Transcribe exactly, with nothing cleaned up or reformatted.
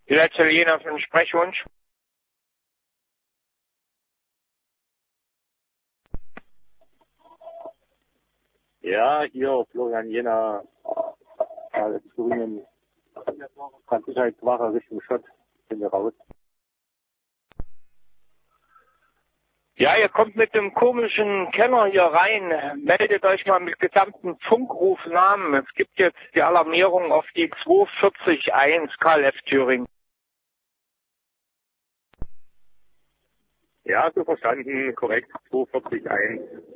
Die letzte Jena für den Sprechwunsch. Ja, hier Florian Jena, äh, Thüringen, Sicherheitswache Richtung Schott, sind wir raus. Ja, ihr kommt mit dem komischen Kenner hier rein. Meldet euch mal mit gesamten Funkrufnamen. Es gibt jetzt die Alarmierung auf die zwei vier null eins K L F Thüringen. Ja, so verstanden, korrekt, zwei vier eins.